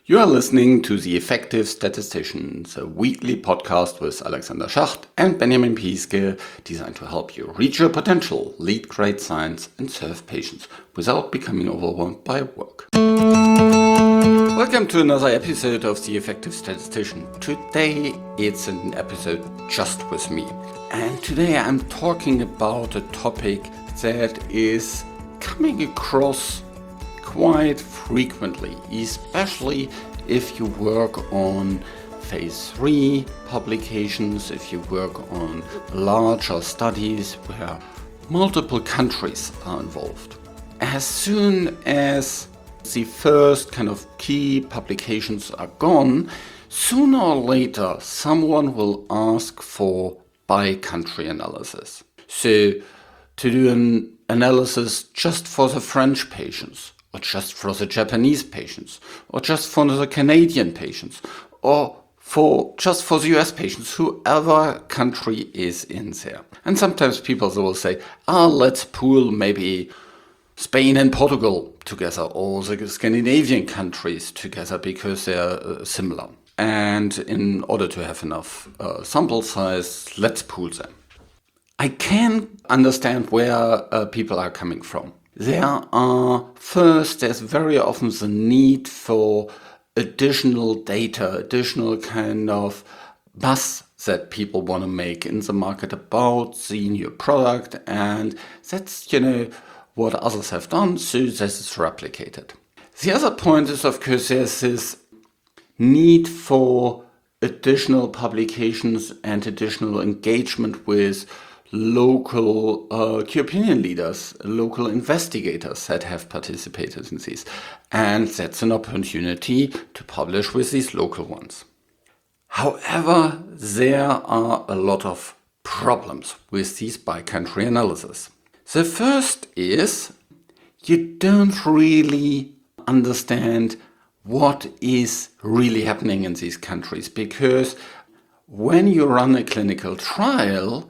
You are listening to The Effective Statisticians, a weekly podcast with Alexander Schacht and Benjamin Piske, designed to help you reach your potential, lead great science, and serve patients without becoming overwhelmed by work. Welcome to another episode of The Effective Statistician. Today it's an episode just with me. And today I'm talking about a topic that is coming across quite frequently, especially if you work on phase 3 publications, if you work on larger studies where multiple countries are involved. As soon as the first kind of key publications are gone, sooner or later someone will ask for by-country analysis. So to do an analysis just for the French patients, or just for the Japanese patients, or just for the Canadian patients, or just for the US patients, whoever country is in there. And sometimes people will say, let's pool maybe Spain and Portugal together, or the Scandinavian countries together, because they're similar. And in order to have enough sample size, let's pool them. I can understand where people are coming from. There's very often the need for additional data, additional kind of buzz that people want to make in the market about the new product, and that's, what others have done, so this is replicated. The other point is, of course, there's this need for additional publications and additional engagement with local key opinion leaders, local investigators that have participated in these. And that's an opportunity to publish with these local ones. However, there are a lot of problems with these by-country analysis. The first is you don't really understand what is really happening in these countries, because when you run a clinical trial,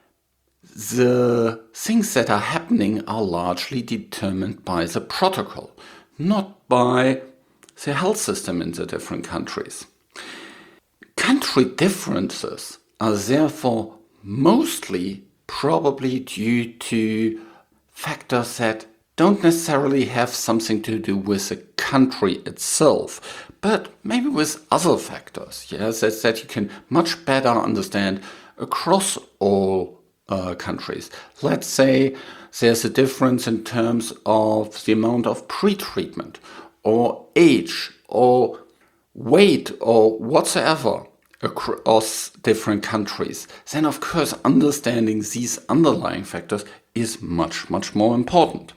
the things that are happening are largely determined by the protocol, not by the health system in the different countries. Country differences are therefore mostly probably due to factors that don't necessarily have something to do with the country itself, but maybe with other factors, that you can much better understand across all countries. Let's say there's a difference in terms of the amount of pre-treatment or age or weight or whatsoever across different countries. Then of course understanding these underlying factors is much, much more important.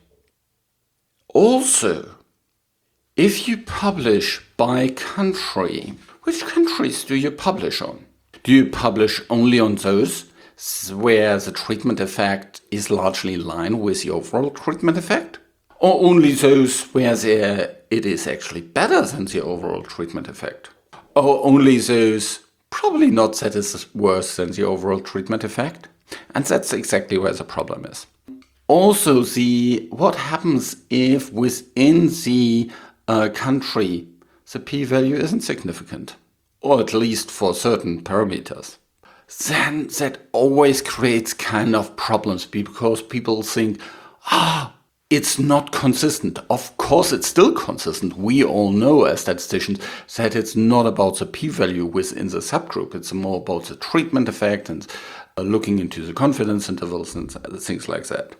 Also, if you publish by country, which countries do you publish on? Do you publish only on those where the treatment effect is largely in line with the overall treatment effect? Or only those where it is actually better than the overall treatment effect? Or only those probably not that is worse than the overall treatment effect? And that's exactly where the problem is. Also, what happens if within the country the p-value isn't significant, or at least for certain parameters? Then that always creates kind of problems, because people think, it's not consistent. Of course, it's still consistent. We all know as statisticians that it's not about the p-value within the subgroup. It's more about the treatment effect and looking into the confidence intervals and things like that.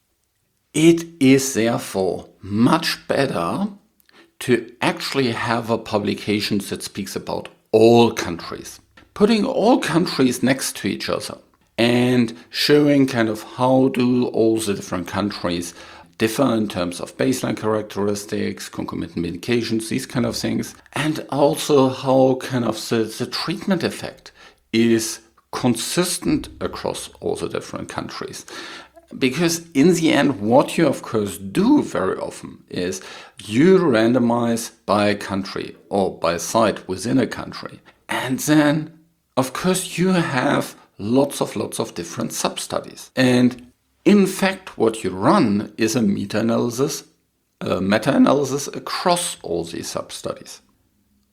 It is therefore much better to actually have a publication that speaks about all countries. Putting all countries next to each other and showing kind of how do all the different countries differ in terms of baseline characteristics, concomitant medications, these kind of things, and also how kind of the treatment effect is consistent across all the different countries. Because in the end, what you of course do very often is you randomize by country or by site within a country, and then of course you have lots of different sub-studies. And in fact, what you run is a meta-analysis across all these sub-studies.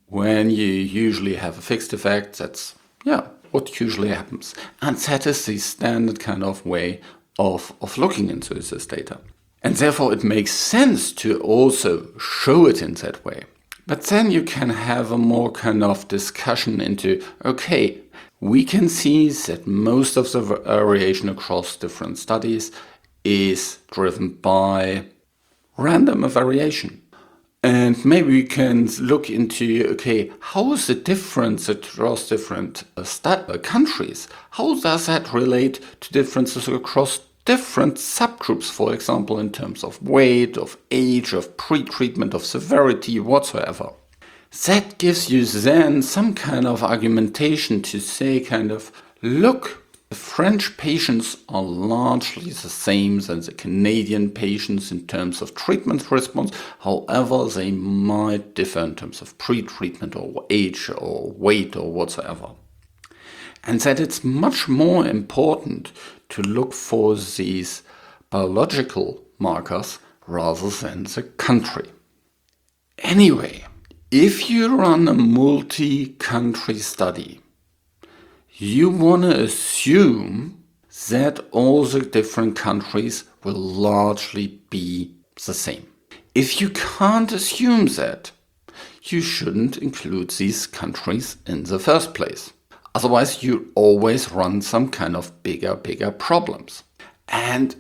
when you usually have a fixed effect, that's, what usually happens. And that is the standard kind of way of looking into this data. And therefore it makes sense to also show it in that way. But then you can have a more kind of discussion into, okay, we can see that most of the variation across different studies is driven by random variation. And maybe we can look into, okay, how is the difference across different countries? How does that relate to differences across different subgroups, for example, in terms of weight, of age, of pre-treatment, of severity, whatsoever? That gives you then some kind of argumentation to say kind of, look, the French patients are largely the same as the Canadian patients in terms of treatment response. However, they might differ in terms of pre-treatment or age or weight or whatsoever. And that it's much more important to look for these biological markers rather than the country. Anyway, if you run a multi-country study, you want to assume that all the different countries will largely be the same. If you can't assume that, you shouldn't include these countries in the first place. Otherwise, you always run some kind of bigger problems. And,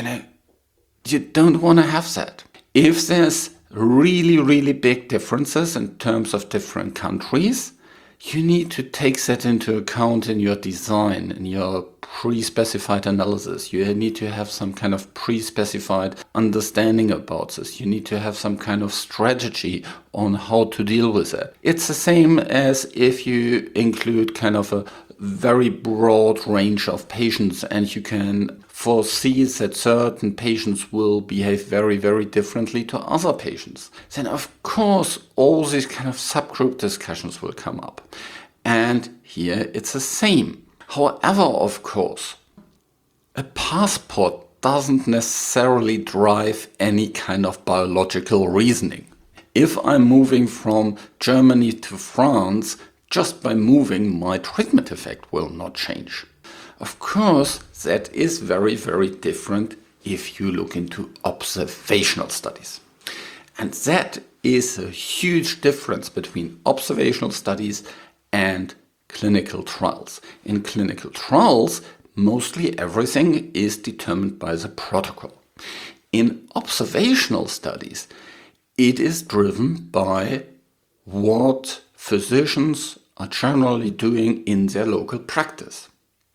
you don't want to have that. If there's really big differences in terms of different countries, you need to take that into account in your design, in your pre-specified analysis. You need to have some kind of pre-specified understanding about this. You need to have some kind of strategy on how to deal with it. It's the same as if you include kind of a very broad range of patients and you can foresee that certain patients will behave very differently to other patients. Then of course all these kind of subgroup discussions will come up. And here it's the same. However, of course, a passport doesn't necessarily drive any kind of biological reasoning. If I'm moving from Germany to France, just by moving, my treatment effect will not change. Of course, that is very different if you look into observational studies. And that is a huge difference between observational studies and clinical trials. In clinical trials, mostly everything is determined by the protocol. In observational studies, it is driven by what physicians are generally doing in their local practice.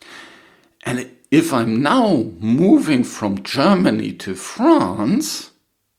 And if I'm now moving from Germany to France,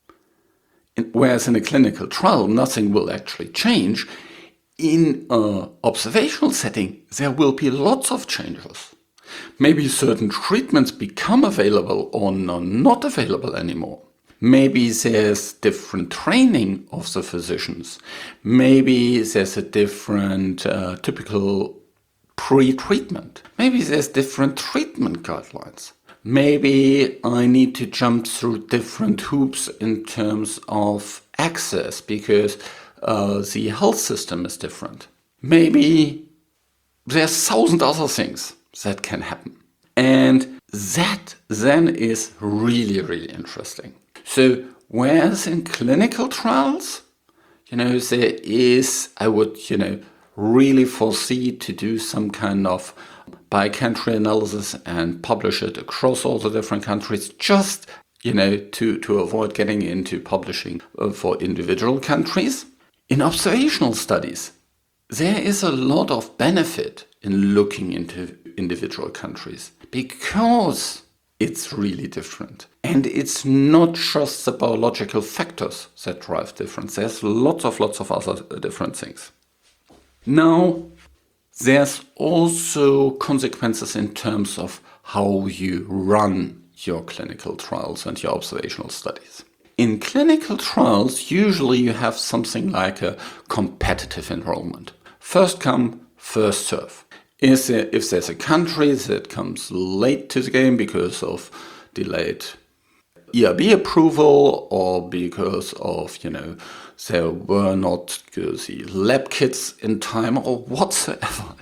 whereas in a clinical trial nothing will actually change, in an observational setting there will be lots of changes. Maybe certain treatments become available or not available anymore. Maybe there's different training of the physicians. Maybe there's a different typical pre-treatment. Maybe there's different treatment guidelines. Maybe I need to jump through different hoops in terms of access because the health system is different. Maybe there's 1,000 other things that can happen. And that then is really interesting. So whereas in clinical trials, there is, I would, really foresee to do some kind of by-country analysis and publish it across all the different countries just, to avoid getting into publishing for individual countries. In observational studies, there is a lot of benefit in looking into individual countries because it's really different. And it's not just the biological factors that drive difference. There's lots of other different things. Now, there's also consequences in terms of how you run your clinical trials and your observational studies. In clinical trials, usually you have something like a competitive enrollment. First come, first serve. If there's a country that comes late to the game because of delayed ERB approval or because of, there were not the lab kits in time or whatsoever,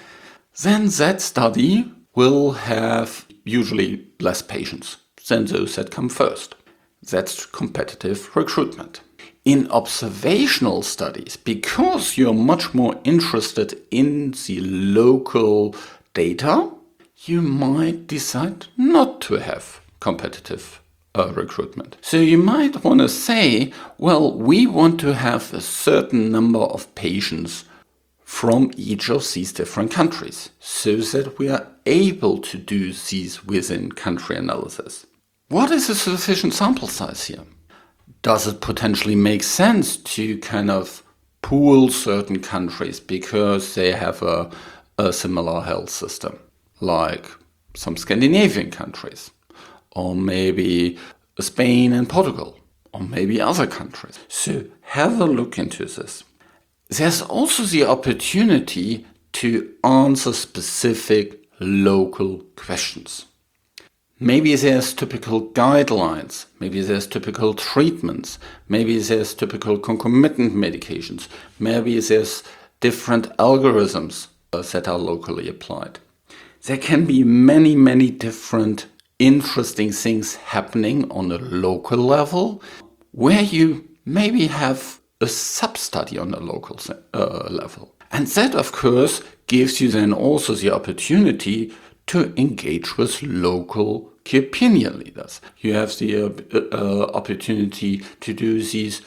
then that study will have usually less patients than those that come first. That's competitive recruitment. In observational studies, because you're much more interested in the local data, you might decide not to have competitive recruitment. So you might want to say, well, we want to have a certain number of patients from each of these different countries so that we are able to do these within-country analysis. What is a sufficient sample size here? Does it potentially make sense to kind of pool certain countries because they have a similar health system, like some Scandinavian countries, or maybe Spain and Portugal, or maybe other countries? So have a look into this. There's also the opportunity to answer specific local questions. Maybe there's typical guidelines, maybe there's typical treatments, maybe there's typical concomitant medications, maybe there's different algorithms that are locally applied. There can be many, many different interesting things happening on a local level where you maybe have a sub-study on a local level. And that, of course, gives you then also the opportunity to engage with local key opinion leaders. You have the opportunity to do these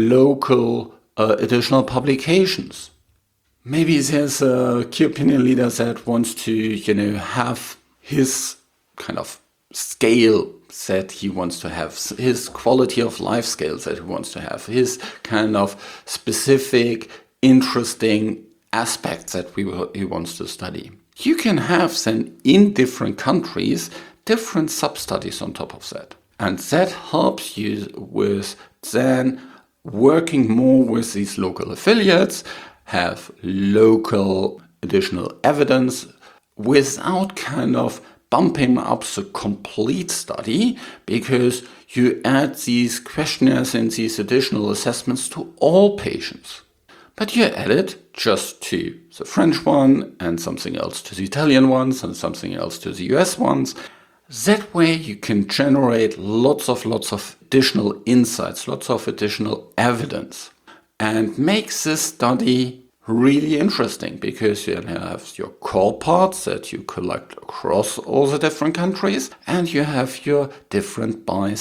local additional publications. Maybe there's a key opinion leader that wants to, have his kind of scale that he wants to have, his quality of life scale that he wants to have, his kind of specific, interesting aspects that he wants to study. You can have then in different countries different sub-studies on top of that. And that helps you with then working more with these local affiliates, have local additional evidence without kind of bumping up the complete study, because you add these questionnaires and these additional assessments to all patients. But you add it just to the French one and something else to the Italian ones and something else to the US ones. That way you can generate lots of additional insights, lots of additional evidence, and make this study really interesting, because you have your core parts that you collect across all the different countries, and you have your different by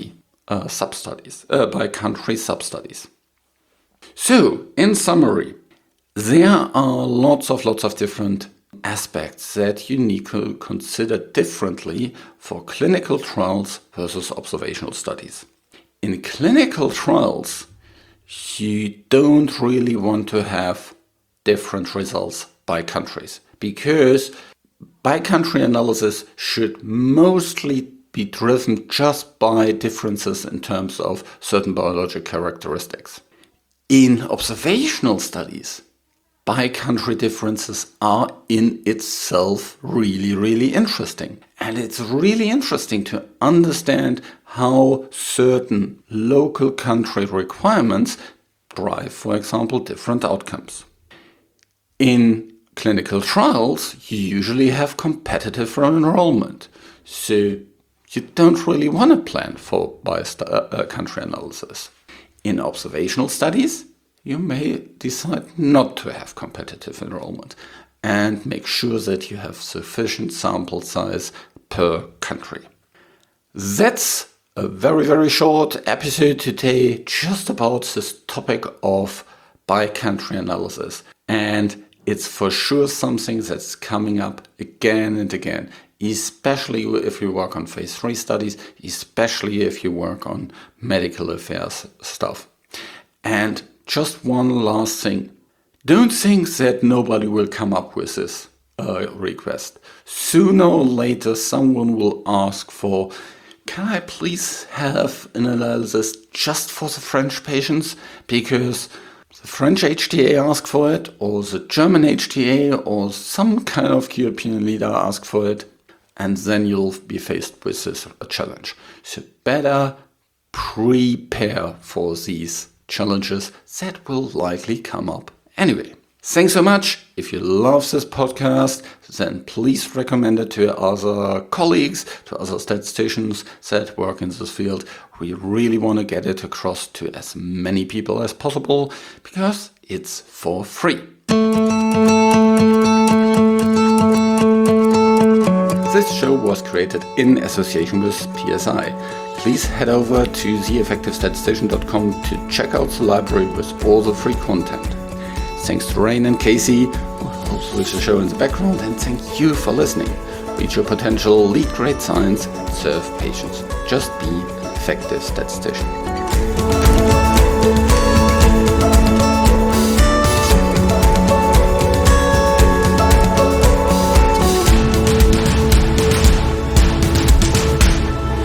country sub-studies. So, in summary, there are lots of different aspects that you need to consider differently for clinical trials versus observational studies. In clinical trials, you don't really want to have different results by countries, because by country analysis should mostly be driven just by differences in terms of certain biologic characteristics. In observational studies, by country differences are in itself really interesting. And it's really interesting to understand how certain local country requirements drive, for example, different outcomes. In clinical trials, you usually have competitive enrollment. So you don't really want to plan for country analysis. In observational studies, you may decide not to have competitive enrollment and make sure that you have sufficient sample size per country. That's a very short episode today just about this topic of by-country analysis. And it's for sure something that's coming up again and again, especially if you work on phase 3 studies, especially if you work on medical affairs stuff. And just one last thing. Don't think that nobody will come up with this request. Sooner or later, someone will ask for, can I please have an analysis just for the French patients? Because the French HTA asked for it, or the German HTA, or some kind of key opinion leader asked for it. and then you'll be faced with this challenge. So better prepare for these challenges that will likely come up anyway. Thanks so much. If you love this podcast, then please recommend it to other colleagues, to other statisticians that work in this field. We really want to get it across to as many people as possible because it's for free. This show was created in association with PSI. Please head over to theeffectivestatistician.com to check out the library with all the free content. Thanks to Rain and Casey, who helps with the show in the background, and thank you for listening. Reach your potential, lead great science, serve patients. Just be an effective statistician.